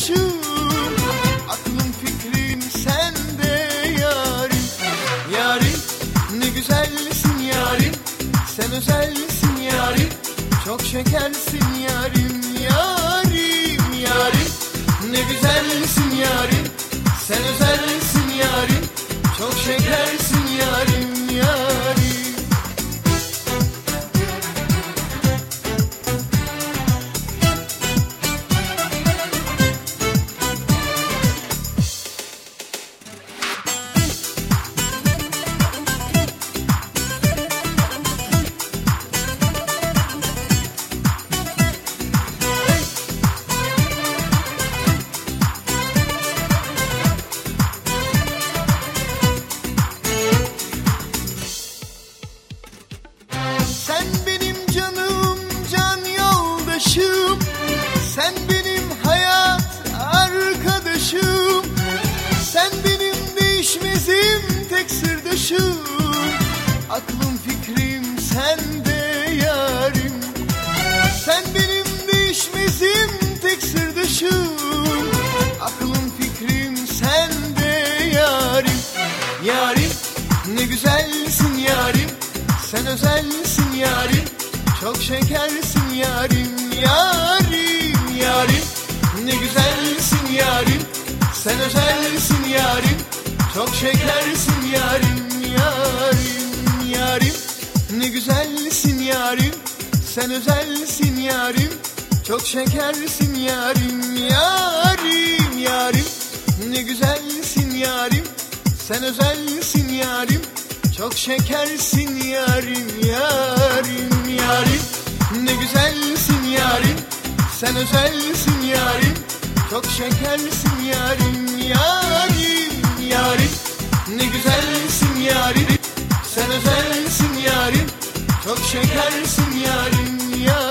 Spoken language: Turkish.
dışım, aklım fikrim sende yarim. Yarim ne güzelsin yarim, sen özelsin yarim, çok şekersin yarim. Yarim yarim ne güzelsin yarim, sen özelsin yarim, çok şekersin yarim. Yarim. Sen benim canım, can yoldaşım, sen benim hayat arkadaşım, sen benim değişmezim tek sırdaşım, aklım fikrim sende yarim. Sen benim değişmezim tek sırdaşım, aklım fikrim sende yarim. Yarim ne güzelsin yarim, sen özelsin yarim, çok şekersin yarim. Yarim yarim ne güzelsin yarim, sen özelsin yarim, çok şekersin yarim. Yarim yarim ne güzelsin yarim, sen özelsin yarim, çok şekersin yarim. Yarim yarim ne güzelsin yarim, sen özelsin yarim, çok şekersin yarim. Yarim yarim ne güzelsin yarim, sen özelsin yarim, çok şekersin yarim. Yarim yarim ne güzelsin yarim, sen özelsin yarim, çok şekersin yarim. Yarim.